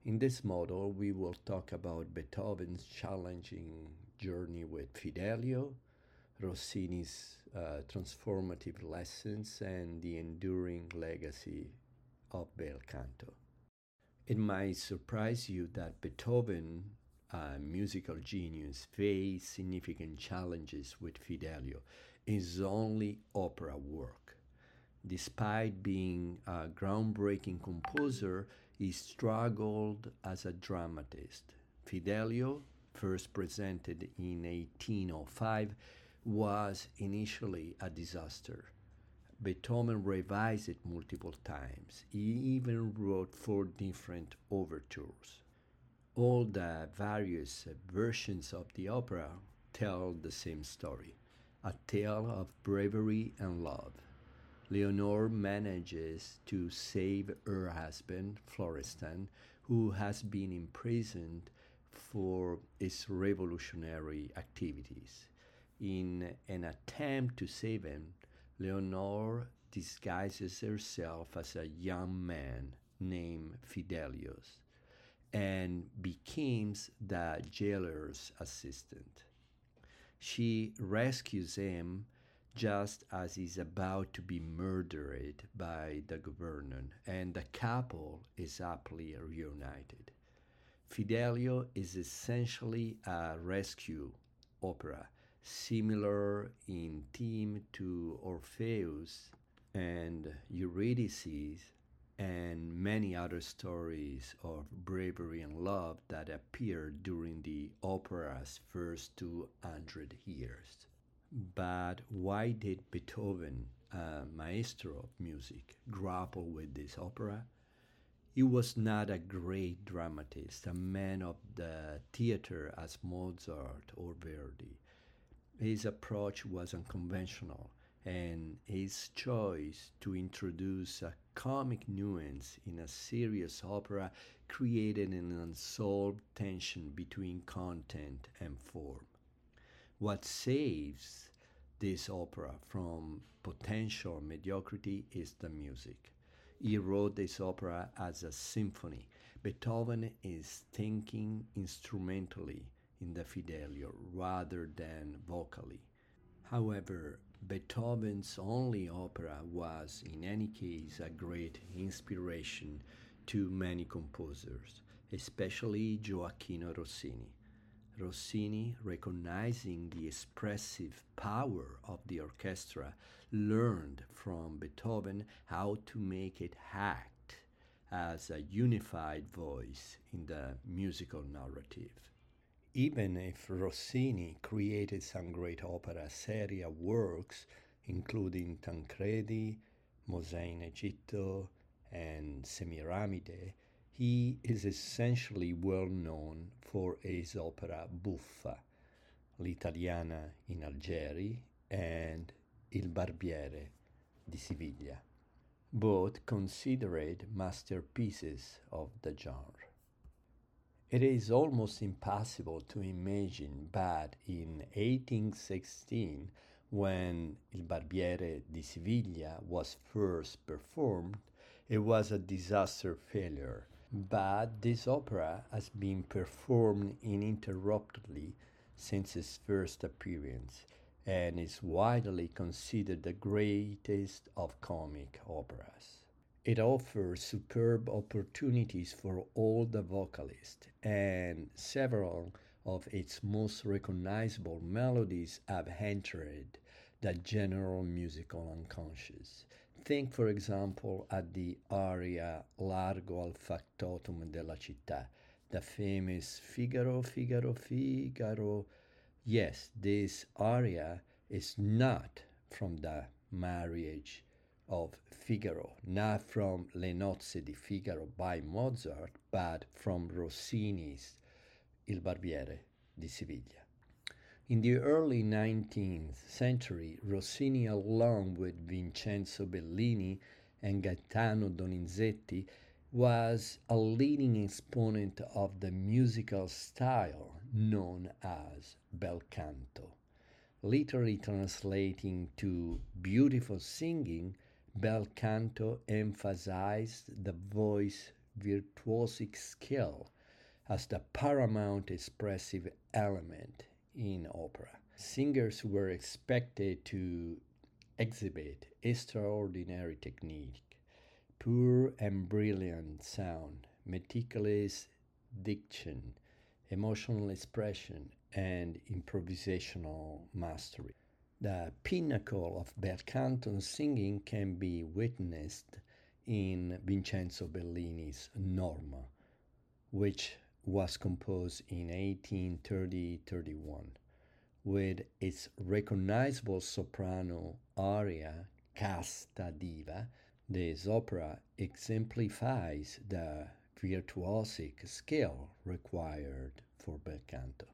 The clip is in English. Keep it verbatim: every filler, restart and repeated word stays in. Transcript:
In this model, we will talk about Beethoven's challenging journey with Fidelio, Rossini's uh, transformative lessons, and the enduring legacy of Bel Canto. It might surprise you that Beethoven, a musical genius, faced significant challenges with Fidelio, his only opera work. Despite being a groundbreaking composer, he struggled as a dramatist. Fidelio, first presented in eighteen oh five, was initially a disaster. Beethoven revised it multiple times. He even wrote four different overtures. All the various versions of the opera tell the same story, a tale of bravery and love. Leonore manages to save her husband, Florestan, who has been imprisoned for his revolutionary activities. In an attempt to save him, Leonore disguises herself as a young man named Fidelius and becomes the jailer's assistant. She rescues him just as he's about to be murdered by the governor, and the couple is happily reunited. Fidelio is essentially a rescue opera, similar in theme to Orpheus and Eurydice and many other stories of bravery and love that appeared during the opera's first two hundred years. But why did Beethoven, a maestro of music, grapple with this opera? He was not a great dramatist, a man of the theater as Mozart or Verdi. His approach was unconventional, and his choice to introduce a comic nuance in a serious opera created an unsolved tension between content and form. What saves this opera from potential mediocrity is the music. He wrote this opera as a symphony. Beethoven is thinking instrumentally in the Fidelio rather than vocally. However, Beethoven's only opera was, in any case, a great inspiration to many composers, especially Gioacchino Rossini. Rossini, recognizing the expressive power of the orchestra, learned from Beethoven how to make it act as a unified voice in the musical narrative. Even if Rossini created some great opera seria works, including Tancredi, Mosè in Egitto, and Semiramide, he is essentially well known for his opera Buffa, L'Italiana in Algeri, and Il Barbiere di Siviglia, both considered masterpieces of the genre. It is almost impossible to imagine, but in eighteen sixteen, when Il Barbiere di Siviglia was first performed, it was a disaster failure. But this opera has been performed uninterruptedly since its first appearance and is widely considered the greatest of comic operas. It offers superb opportunities for all the vocalists, and several of its most recognizable melodies have entered the general musical unconscious. Think, for example, at the aria Largo al factotum della città, the famous Figaro, Figaro, Figaro. Yes, this aria is not from the marriage of Figaro, not from Le Nozze di Figaro by Mozart, but from Rossini's Il Barbiere di Siviglia. In the early nineteenth century, Rossini, along with Vincenzo Bellini and Gaetano Donizetti, was a leading exponent of the musical style known as bel canto. Literally translating to beautiful singing, bel canto emphasized the voice virtuosic skill as the paramount expressive element in opera. Singers were expected to exhibit extraordinary technique, pure and brilliant sound, meticulous diction, emotional expression, and improvisational mastery. The pinnacle of bel canto singing can be witnessed in Vincenzo Bellini's Norma, which was composed in eighteen thirty thirty-one, with its recognizable soprano aria Casta Diva. This opera exemplifies the virtuosic skill required for bel canto.